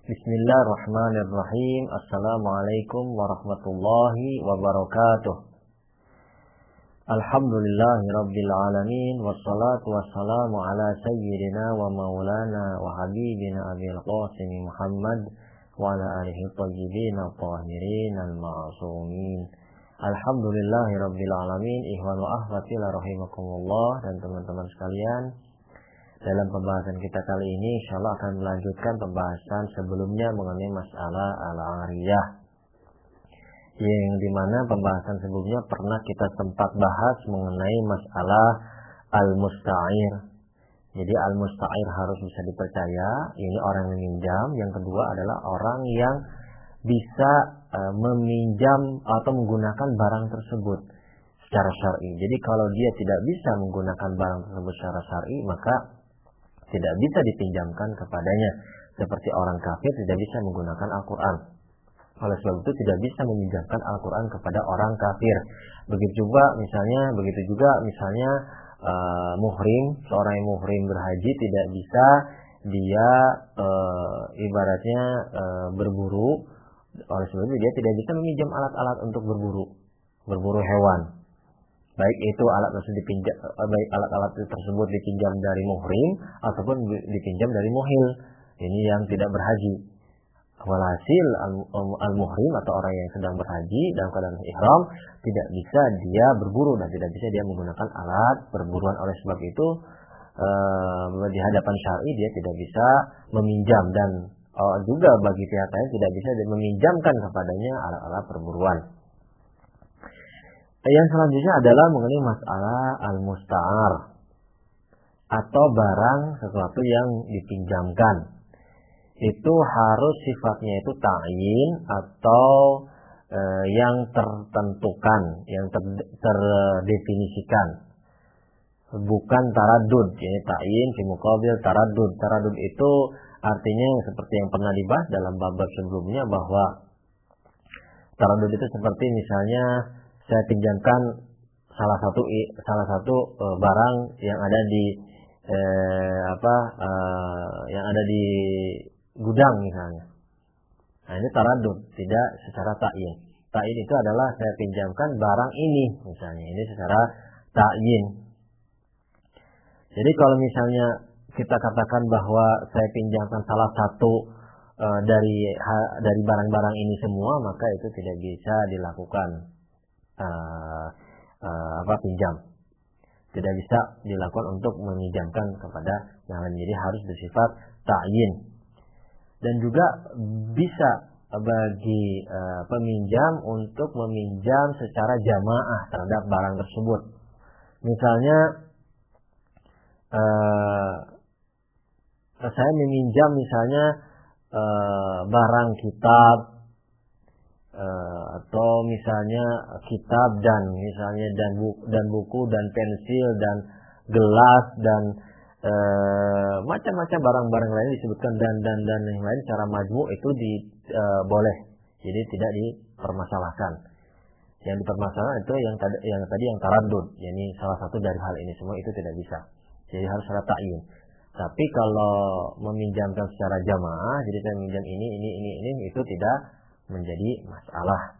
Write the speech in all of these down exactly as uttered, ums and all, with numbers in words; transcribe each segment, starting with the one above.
Bismillahirrahmanirrahim. Assalamualaikum warahmatullahi wabarakatuh. Alhamdulillahi rabbil alamin. Wassalatu wassalamu ala sayyidina wa maulana wa habibina abil qasim Muhammad wa ala alihi tayyibin tahirin al-ma'sumin. Alhamdulillahi rabbil alamin. Ikhwan wa akhwati la rahimakumullah. Dan teman-teman sekalian, dalam pembahasan kita kali ini insyaallah akan melanjutkan pembahasan sebelumnya mengenai masalah al-ariyah, yang dimana pembahasan sebelumnya pernah kita sempat bahas mengenai masalah al-musta'ir. Jadi al-musta'ir harus bisa dipercaya, ini orang yang meminjam. Yang kedua adalah orang yang bisa uh, meminjam atau menggunakan barang tersebut secara syar'i. Jadi kalau dia tidak bisa menggunakan barang tersebut secara syar'i, maka tidak bisa dipinjamkan kepadanya. Seperti orang kafir tidak bisa menggunakan Al-Quran. Oleh sebab itu tidak bisa meminjamkan Al-Quran kepada orang kafir. Begitu juga misalnya, begitu juga misalnya uh, muhrim, seorang yang muhrim berhaji tidak bisa dia uh, ibaratnya uh, berburu. Oleh sebab itu dia tidak bisa meminjam alat-alat untuk berburu, berburu hewan. Baik itu alat tersebut dipinjam, baik alat-alat tersebut dipinjam dari muhrim ataupun dipinjam dari muhil. Ini yang tidak berhaji. Walhasil al-muhrim atau orang yang sedang berhaji dalam keadaan ihram tidak bisa dia berburu dan tidak bisa dia menggunakan alat perburuan. Oleh sebab itu eh, di hadapan syar'i dia tidak bisa meminjam, dan eh, juga bagi pihak lain tidak bisa meminjamkan kepadanya alat-alat perburuan. Yang selanjutnya adalah mengenai masalah al-musta'ar atau barang sesuatu yang dipinjamkan. Itu harus sifatnya itu ta'yin atau e, yang tertentukan, yang ter, terdefinisikan. Bukan taradud, ini ta'yin fi muqabil taradud. Taradud itu artinya seperti yang pernah dibahas dalam bab-bab sebelumnya, bahwa taradud itu seperti misalnya saya pinjamkan salah satu salah satu e, barang yang ada di e, apa e, yang ada di gudang misalnya. Nah, ini taradud, tidak secara ta'yin. Ta'yin itu adalah saya pinjamkan barang ini misalnya, ini secara ta'yin. Jadi kalau misalnya kita katakan bahwa saya pinjamkan salah satu e, dari ha, dari barang-barang ini semua, maka itu tidak bisa dilakukan Uh, uh, apa pinjam, tidak bisa dilakukan untuk meminjamkan kepada yang lain. Jadi harus bersifat ta'yin. Dan juga bisa bagi uh, peminjam untuk meminjam secara jamaah terhadap barang tersebut. Misalnya uh, saya meminjam misalnya uh, barang kitab, Uh, atau misalnya kitab dan misalnya dan buku dan buku dan pensil dan gelas dan uh, macam-macam barang-barang lain disebutkan dan dan dan yang lain secara majmu' itu di, uh, boleh, jadi tidak dipermasalahkan. Yang dipermasalahkan itu yang tadi yang tadi yang taradud, yani salah satu dari hal ini semua itu tidak bisa, jadi harus secara ta'yin. Tapi kalau meminjamkan secara jamaah, jadi saya meminjam ini ini ini ini itu tidak menjadi masalah.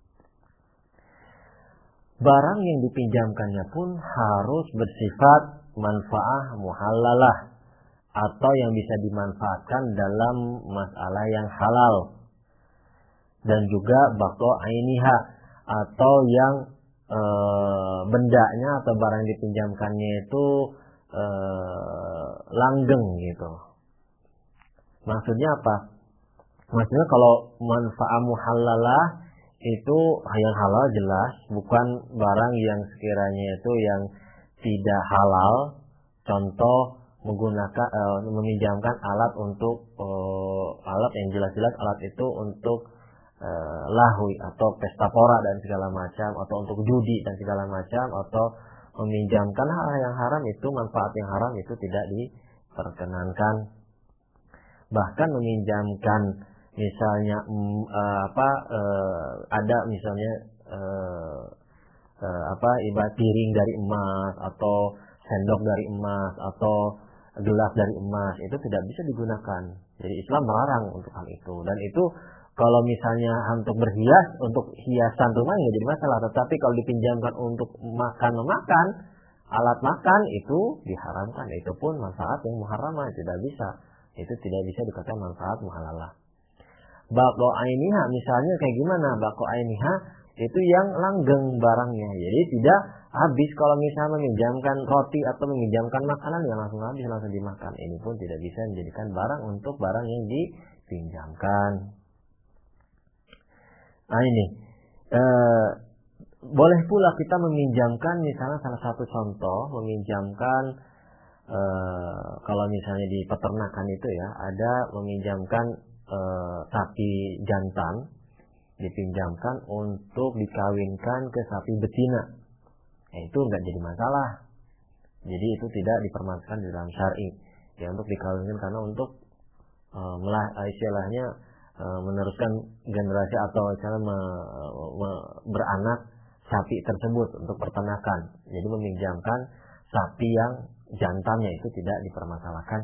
Barang yang dipinjamkannya pun harus bersifat manfaah muhallalah atau yang bisa dimanfaatkan dalam masalah yang halal, dan juga baqo ainiha atau yang e, bendanya atau barang yang dipinjamkannya itu e, langgeng gitu. Maksudnya apa? Maksudnya kalau manfaat muhallalah itu yang halal jelas, bukan barang yang sekiranya itu yang tidak halal. Contoh menggunakan e, meminjamkan alat untuk e, alat yang jelas-jelas alat itu untuk e, lahwi atau pesta pora dan segala macam, atau untuk judi dan segala macam, atau meminjamkan hal yang haram, itu manfaat yang haram itu tidak diperkenankan. Bahkan meminjamkan misalnya mm, uh, apa uh, ada misalnya uh, uh, apa ibarat piring dari emas atau sendok dari emas atau gelas dari emas, itu tidak bisa digunakan. Jadi Islam melarang untuk hal itu. Dan itu kalau misalnya untuk berhias, untuk hiasan rumah nggak jadi masalah. Tetapi kalau dipinjamkan untuk makan memakan, alat makan itu diharamkan. Itu pun manfaat yang muharramah, tidak bisa. Itu tidak bisa dikatakan manfaat muhalalah. Bako ainiha misalnya kayak gimana? Bako ainiha itu yang langgeng barangnya. Jadi tidak habis kalau misalnya meminjamkan roti atau meminjamkan makanan yang langsung habis langsung dimakan. Ini pun tidak bisa menjadikan barang untuk barang yang dipinjamkan. Nah ini e, boleh pula kita meminjamkan misalnya salah satu contoh meminjamkan e, kalau misalnya di peternakan itu ya ada meminjamkan e, sapi jantan dipinjamkan untuk dikawinkan ke sapi betina. Nah, itu nggak jadi masalah. Jadi itu tidak dipermasalahkan di dalam syar'i. Ya untuk dikawinkan karena untuk e, melah, istilahnya e, meneruskan generasi atau misalnya me, me, beranak sapi tersebut untuk peternakan. Jadi meminjamkan sapi yang jantannya itu tidak dipermasalahkan.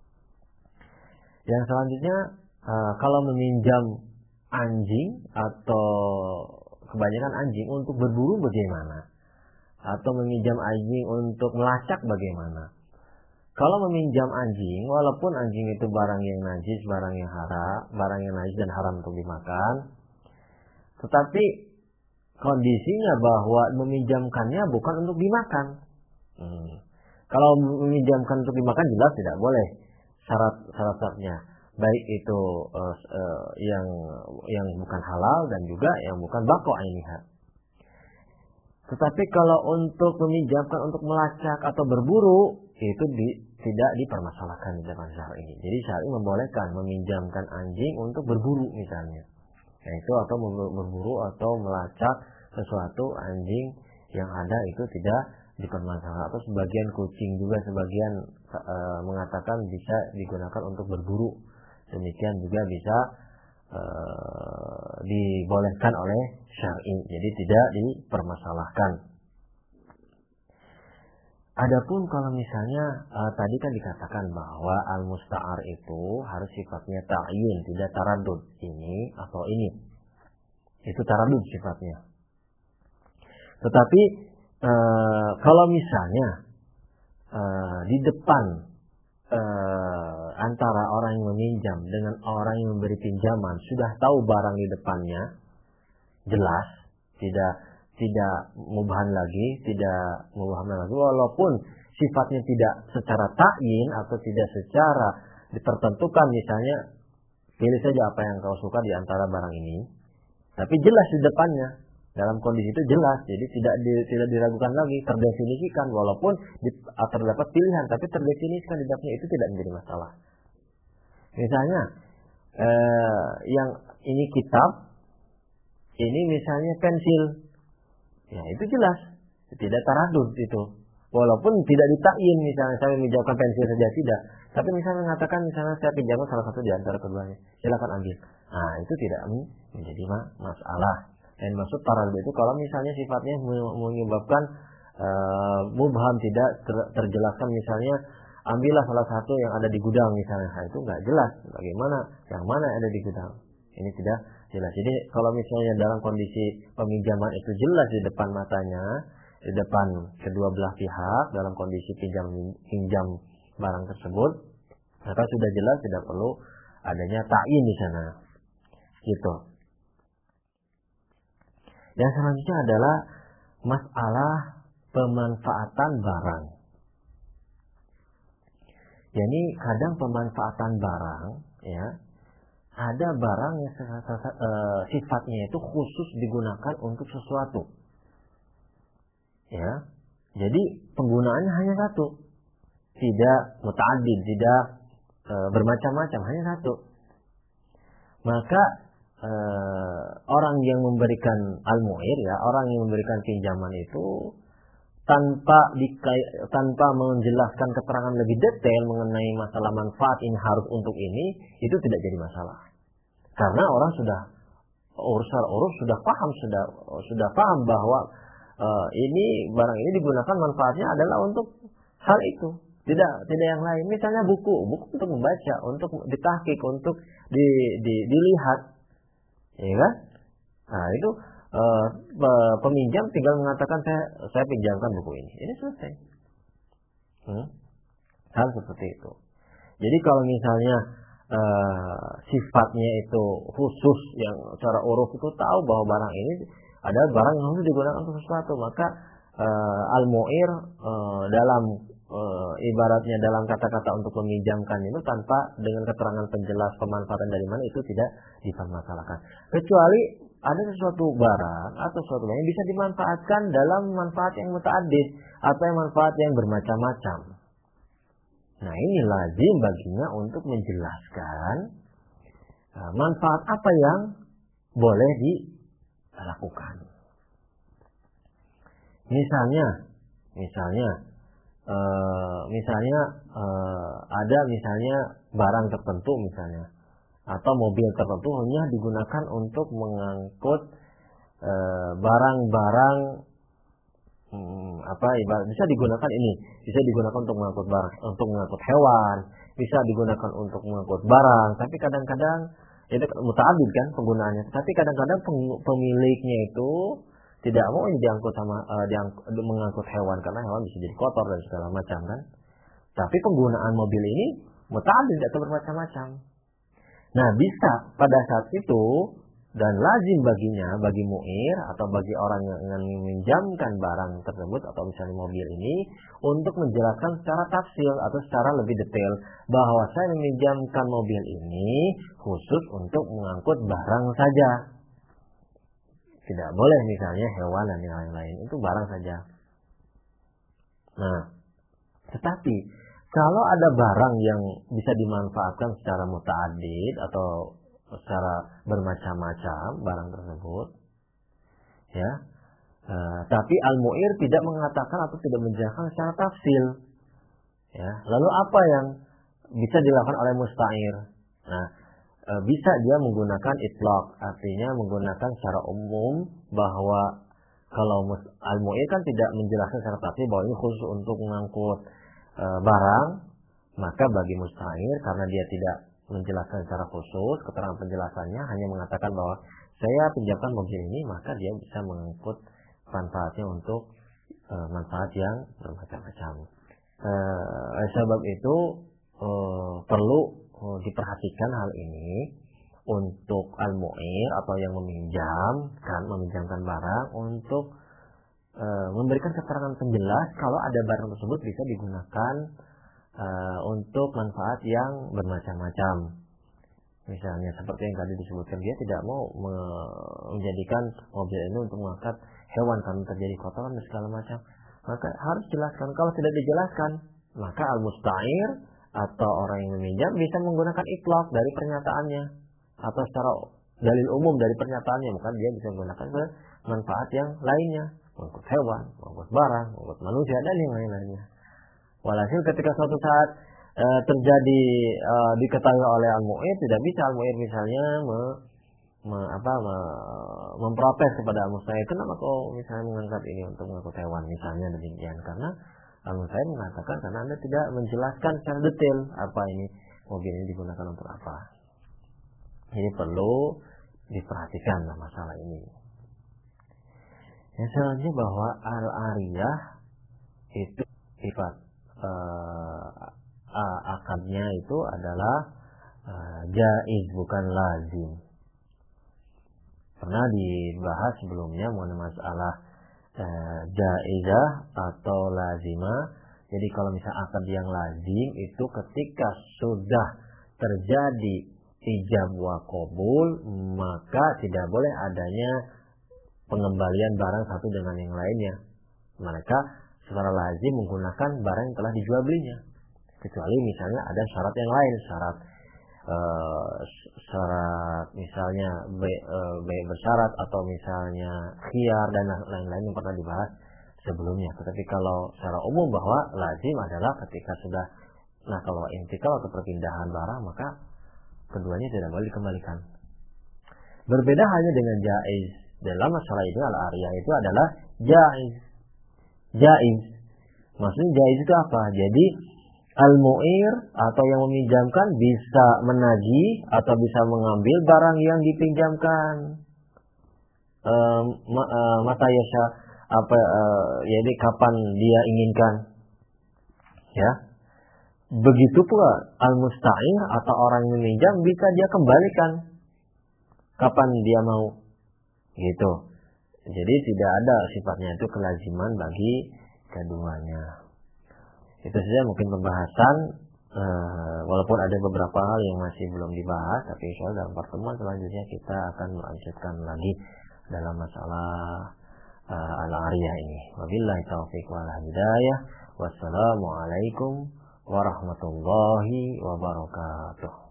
Yang selanjutnya e, kalau meminjam anjing atau kebanyakan anjing untuk berburu bagaimana? Atau meminjam anjing untuk melacak bagaimana? Kalau meminjam anjing, walaupun anjing itu barang yang najis, barang yang haram, barang yang najis dan haram untuk dimakan, tetapi kondisinya bahwa meminjamkannya bukan untuk dimakan. Hmm. Kalau meminjamkan untuk dimakan jelas tidak boleh syarat-syaratnya. Baik itu uh, uh, yang yang bukan halal dan juga yang bukan bako ainiha. Tetapi kalau untuk meminjamkan untuk melacak atau berburu itu di, tidak dipermasalahkan di dalam syar'i. Jadi syar'i membolehkan meminjamkan anjing untuk berburu misalnya. Nah, itu atau berburu atau melacak sesuatu anjing yang ada itu tidak dipermasalahkan. Atau sebagian kucing juga sebagian uh, mengatakan bisa digunakan untuk berburu. Demikian juga bisa e, dibolehkan oleh syar'i, jadi tidak dipermasalahkan. Adapun kalau misalnya e, tadi kan dikatakan bahwa al-musta'ar itu harus sifatnya ta'yin, tidak taradud ini atau ini. Itu taradud sifatnya. Tetapi e, kalau misalnya e, di depan Uh, antara orang yang meminjam dengan orang yang memberi pinjaman sudah tahu barang di depannya jelas, tidak tidak mubham lagi, tidak mubham lagi, walaupun sifatnya tidak secara ta'yin atau tidak secara ditertentukan, misalnya pilih saja apa yang kau suka di antara barang ini, tapi jelas di depannya. Dalam kondisi itu jelas, jadi tidak di, tidak diragukan lagi, terdefinisikan walaupun di, terdapat pilihan, tapi terdefinisikan di dalamnya itu tidak menjadi masalah. Misalnya, eh, yang ini kitab, ini misalnya pensil, ya itu jelas, tidak taradud itu. Walaupun tidak ditakyin, misalnya saya meminjamkan pensil saja tidak, tapi misalnya mengatakan misalnya saya pinjamkan salah satu di antara keduanya, silakan ambil. Nah itu tidak menjadi masalah. Dan maksud taradud itu kalau misalnya sifatnya menyebabkan uh, mubham tidak ter, terjelaskan, misalnya ambillah salah satu yang ada di gudang misalnya, nah, itu nggak jelas bagaimana yang mana yang ada di gudang, ini tidak jelas. Jadi kalau misalnya dalam kondisi peminjaman itu jelas di depan matanya, di depan kedua belah pihak dalam kondisi pinjam pinjam barang tersebut, maka sudah jelas tidak perlu adanya ta'yin di sana, gitu. Yang selanjutnya adalah masalah pemanfaatan barang. Jadi kadang pemanfaatan barang, ya, ada barang yang sifatnya itu khusus digunakan untuk sesuatu, ya. Jadi penggunaannya hanya satu, tidak muta'addid, tidak e, bermacam-macam, hanya satu. Maka Uh, orang yang memberikan al-mu'ir, ya, orang yang memberikan pinjaman itu tanpa dikai, tanpa menjelaskan keterangan lebih detail mengenai masalah manfaat ini harus untuk ini, itu tidak jadi masalah. Karena orang sudah urus urus sudah paham, sudah sudah paham bahwa uh, ini barang ini digunakan manfaatnya adalah untuk hal itu. Tidak, tidak yang lain. Misalnya buku, buku untuk membaca, untuk ditahqiq, untuk di, di, dilihat, ya kan? Nah itu uh, peminjam tinggal mengatakan saya saya pinjamkan buku ini, ini selesai. Hmm? Hal seperti itu. Jadi kalau misalnya uh, sifatnya itu khusus, yang secara uruf itu tahu bahwa barang ini adalah barang yang harus digunakan untuk sesuatu, maka uh, al-mu'ir uh, dalam uh, ibaratnya dalam kata-kata untuk meminjamkan itu tanpa dengan keterangan penjelas pemanfaatan dari mana itu tidak dipermasalahkan. Kecuali ada sesuatu barang atau sesuatu yang bisa dimanfaatkan dalam manfaat yang muta'addid atau yang manfaat yang bermacam-macam. Nah ini lazim baginya untuk menjelaskan uh, manfaat apa yang boleh dilakukan. Misalnya, misalnya, uh, misalnya uh, ada misalnya barang tertentu misalnya atau mobil tertentu hanya digunakan untuk mengangkut uh, barang-barang Hmm, apa ibarat bisa digunakan ini bisa digunakan untuk mengangkut barang, untuk mengangkut hewan, bisa digunakan untuk mengangkut barang, tapi kadang-kadang itu muta'addid kan penggunaannya, tapi kadang-kadang pemiliknya itu tidak mau ini diangkut sama uh, diangkut, mengangkut hewan karena hewan bisa jadi kotor dan segala macam kan, tapi penggunaan mobil ini muta'addid atau bermacam-macam. Nah bisa pada saat itu dan lazim baginya, bagi mu'ir atau bagi orang yang ingin meminjamkan barang tersebut atau misalnya mobil ini untuk menjelaskan secara tafsil atau secara lebih detail bahwa saya meminjamkan mobil ini khusus untuk mengangkut barang saja. Tidak boleh misalnya hewan dan yang lain-lain, itu barang saja. Nah, tetapi kalau ada barang yang bisa dimanfaatkan secara muta'addid atau secara bermacam-macam barang tersebut, ya, e, tapi al-mu'ir tidak mengatakan atau tidak menjelaskan secara tafsil, ya. Lalu apa yang bisa dilakukan oleh musta'ir? Nah, e, bisa dia menggunakan itlaq, artinya menggunakan secara umum bahwa kalau al-mu'ir kan tidak menjelaskan secara tafsil bahwa ini khusus untuk mengangkut e, barang, maka bagi musta'ir karena dia tidak menjelaskan secara khusus, keterangan penjelasannya hanya mengatakan bahwa saya pinjamkan mobil ini, maka dia bisa mengangkut manfaatnya untuk e, manfaat yang bermacam-macam. E, sebab itu e, perlu e, diperhatikan hal ini untuk al-mu'ir atau yang meminjamkan, meminjamkan barang untuk e, memberikan keterangan penjelas kalau ada barang tersebut bisa digunakan Uh, untuk manfaat yang bermacam-macam. Misalnya seperti yang tadi disebutkan, dia tidak mau me- menjadikan mobil ini untuk mengangkat hewan karena terjadi kotoran dan segala macam. Maka harus jelaskan. Kalau tidak dijelaskan, maka al-musta'ir atau orang yang meminjam bisa menggunakan itlaq dari pernyataannya atau secara dalil umum dari pernyataannya, maka dia bisa menggunakan manfaat yang lainnya, mengangkut hewan, mengangkut barang, mengangkut manusia dan yang lain-lainnya. Walhasil ketika suatu saat e, terjadi e, diketahui oleh al-mu'ir, tidak bisa al-mu'ir misalnya me, me, apa, me, memprotes kepada al-musta'ir, kenapa kau misalnya mengangkat ini untuk mengangkut hewan misalnya demikian, karena al-musta'ir mengatakan karena Anda tidak menjelaskan secara detail apa ini mobil ini digunakan untuk apa. Jadi perlu diperhatikan masalah ini. Yang selanjutnya bahwa al-ariyah itu sifat Uh, uh, akadnya itu adalah uh, jaiz bukan lazim. Pernah dibahas sebelumnya mengenai masalah uh, jaizah atau lazimah. Jadi kalau misalnya akad yang lazim itu ketika sudah terjadi ijab wa qabul, maka tidak boleh adanya pengembalian barang satu dengan yang lainnya. Mereka secara lazim menggunakan barang yang telah dijual belinya, kecuali misalnya ada syarat yang lain, syarat uh, syarat misalnya baik uh, bersyarat atau misalnya khiyar dan lain-lain yang pernah dibahas sebelumnya. Tetapi kalau secara umum bahwa lazim adalah ketika sudah, nah kalau intikal atau perpindahan barang maka keduanya tidak boleh dikembalikan. Berbeda halnya dengan jaiz. Dalam masalah itu al-ariyah itu adalah jaiz. Jaiz. Maksudnya jaiz itu apa? Jadi Al-mu'ir atau yang meminjamkan bisa menagih atau bisa mengambil barang yang dipinjamkan. Uh, ma, uh, mata yasha apa uh, jadi kapan dia inginkan. Ya. Begitu pula al-musta'ir atau orang yang meminjam bisa dia kembalikan kapan dia mau. Gitu. Jadi tidak ada sifatnya itu kelaziman bagi keduanya. Itu saja mungkin pembahasan, uh, walaupun ada beberapa hal yang masih belum dibahas, tapi insya Allah dalam pertemuan selanjutnya kita akan melanjutkan lagi dalam masalah uh, al-ariyah ini. Wabillahi taufiq wal hidayah. Wassalamualaikum warahmatullahi wabarakatuh.